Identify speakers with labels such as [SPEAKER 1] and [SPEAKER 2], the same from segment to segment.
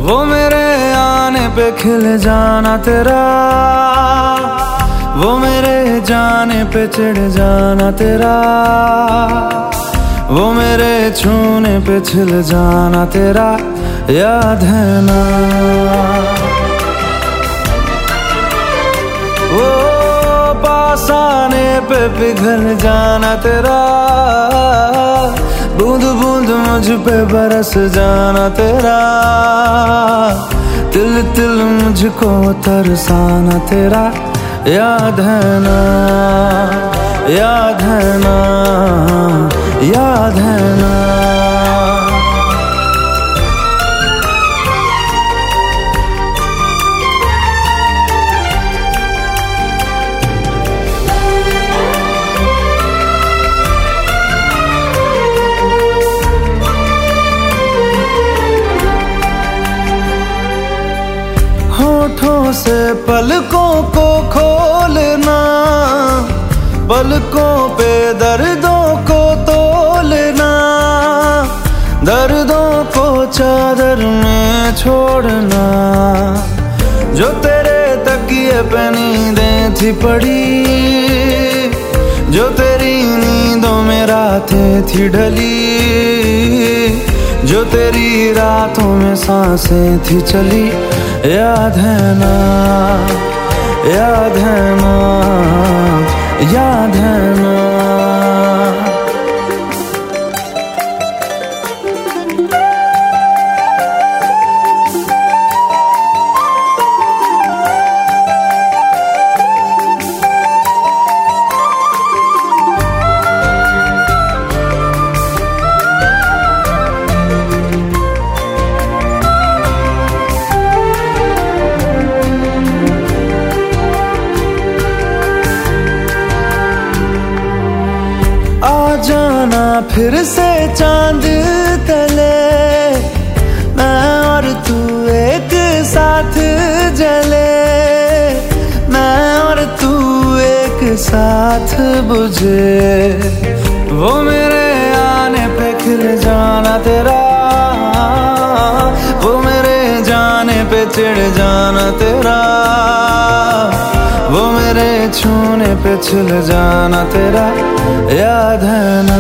[SPEAKER 1] वो मेरे आने पे खिल जाना तेरा, वो मेरे जाने पे चिढ़ जाना तेरा, वो मेरे छूने पे छिल जाना तेरा, याद है ना। वो पास आने पे पिघल जाना तेरा, बूंद बूंद मुझ पे बरस जाना तेरा, तिल तिल मुझको तरसाना तेरा, याद है ना, याद है ना, याद है ना। होठों से पलकों को खोलना, पलकों पे दर्दों को तोलना, दर्दों को चादर में छोड़ना, जो तेरे तकिए पे नींदें थी पड़ी, जो तेरी नींदों में रातें थी ढली, जो तेरी रातों में सांसें थी चली, याद है ना, याद है ना, याद है ना। जाना फिर से चांद तले, मैं और तू एक साथ जले, मैं और तू एक साथ बुझे, वो मेरे आने पे खिल जाना तेरा, वो मेरे जाने पे चिढ़ जाना तेरा, वो मेरे छूने पे छिल जाना तेरा, याद है ना।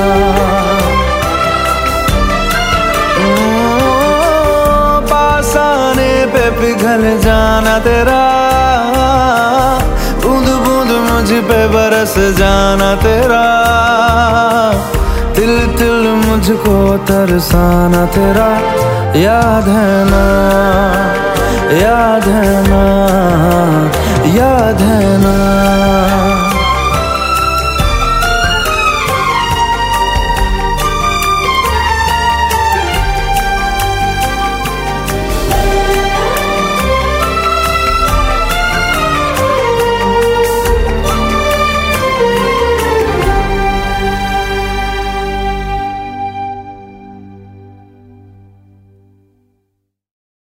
[SPEAKER 1] पास आने पे पिघल जाना तेरा, बूंद बूंद मुझ पे बरस जाना तेरा, तिल तिल मुझको तरसाना तेरा, याद है ना, याद है ना, याद है ना।